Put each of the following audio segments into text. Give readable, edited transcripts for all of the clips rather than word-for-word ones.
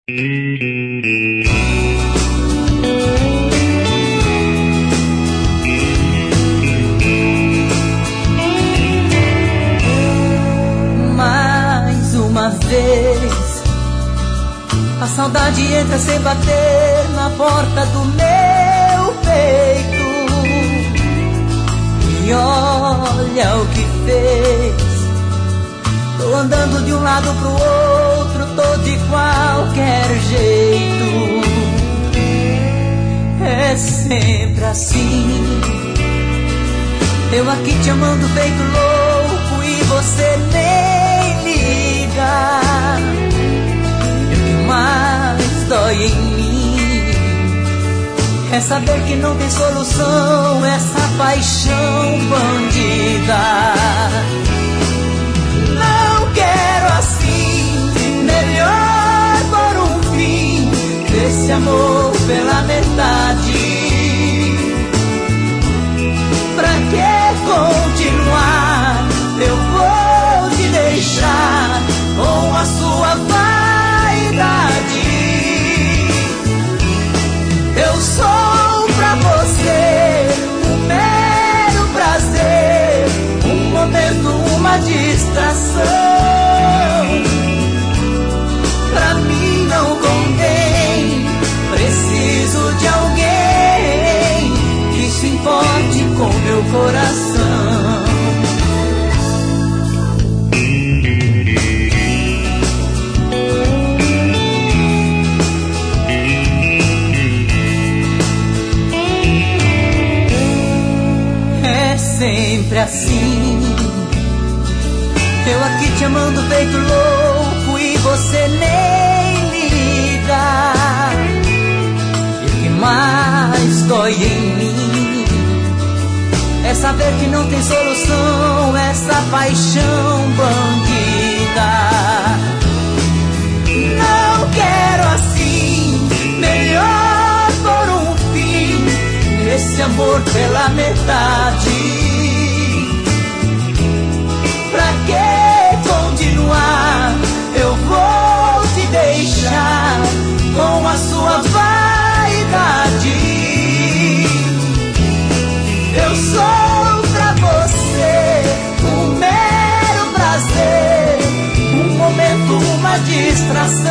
Mais uma vez a saudade entra sem bater na porta do meu peito. E olha o que fez. Tô andando de um lado pro outro, tô de qualquer jeito. É sempre assim. Eu aqui te amando feito louco e você nem liga. E o que mais dói em mim é saber que não tem solução essa paixão bandida. Não quero assim, melhor por um fim desse amor pela metade. Pra que continuar? Eu vou te deixar com a sua vaidade. Eu sou pra você um mero prazer, um momento, uma distração. Pra mim não convém, preciso de alguém que se importe com meu coração. É sempre assim. Eu aqui te amando feito louco e você nem liga. E o que mais dói em mim é saber que não tem solução essa paixão bandida. Não quero assim, melhor por um fim nesse amor pela metade. Pra que continuar? Eu vou te deixar com a sua vaidade. Eu sou pra você um mero prazer, um momento, uma distração.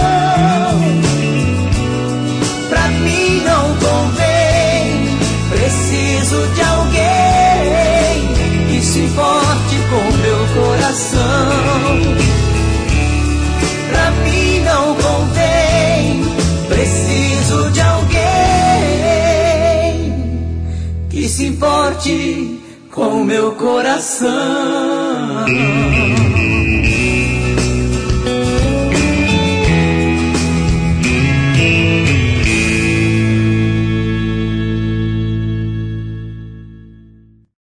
Pra mim não convém, preciso de alguém que se importe com meu coração. Pra mim não convém, preciso de alguém que se importe com meu coração.